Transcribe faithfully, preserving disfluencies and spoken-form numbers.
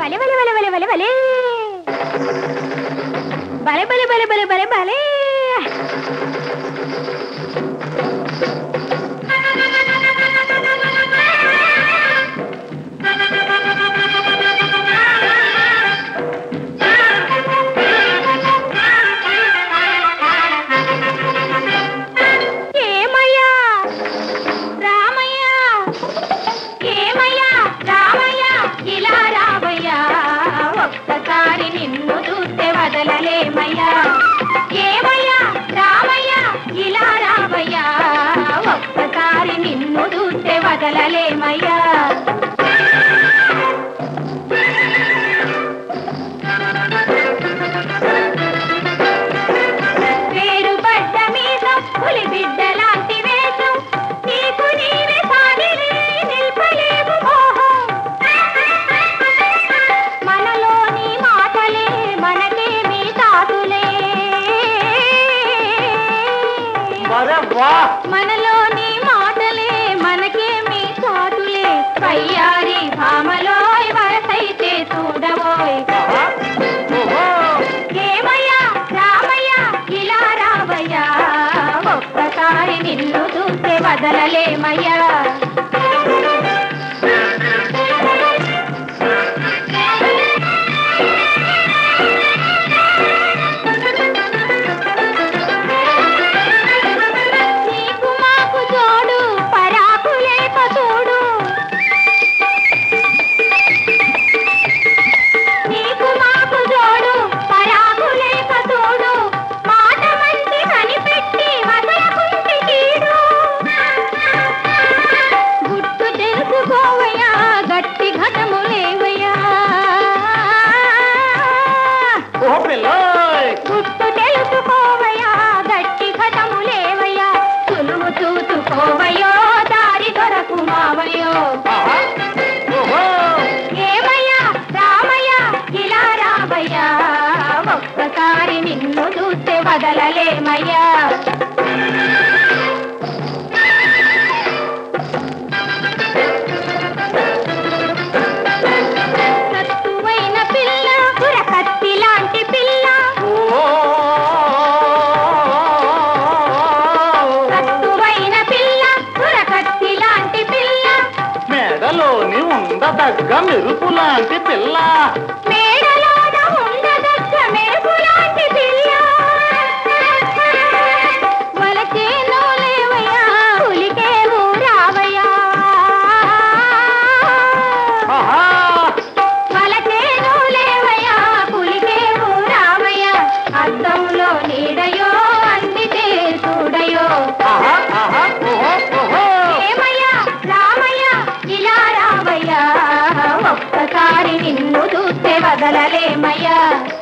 వలే వలే వలే వలే వలే వలే బలే బలే బలే బలే బలే బలే వదలలేమయ్యా పేరు పడ్డ మీసం పులి బిడ్డ లాంటి వేషం నీకు నీవే సాగిలే నిల్పలేవు మోహం మనలోని మాటలే మనకేమీ తాతులే మనలోని మాటలే మనకేమీ చాటులే పయ్యారి భామలోయ్ వరసైతే చూడవోయ్ ఏమయ్యా రామయ్యా ఇలా రావయ్యా ఒక్కసారి నిన్ను చూస్తే వదలలేమయ్యా గుట్టు తెలుసుకోవయ్యా గట్టి ఘటములేవయ్యా సులువు చూసుకోవయ్యో దారి దొరకు మావయ్యో ఏమయ్యా రామయ్యా ఇలా రావయ్యా ఒక్కసారి నిన్ను చూస్తే వదలలేమయ్యా సత్తువైన పిల్ల పురకత్తి లాంటి పిల్ల మేడలోని ఉండదగ్గ మెరుపు లాంటి పిల్ల మేడలోన ఉండదగ్గ మెరుపు లాంటి పిల్ల వలచేనో లేవయ్యా పులికే ఊరావయ్యా వలచేనో లేవయ్యా పులికే ఊరావయ్యా అద్దంలో నీడయో అందితే చూడయో ఒక్కసారి నిన్ను చూస్తే వదలలేమయ్యా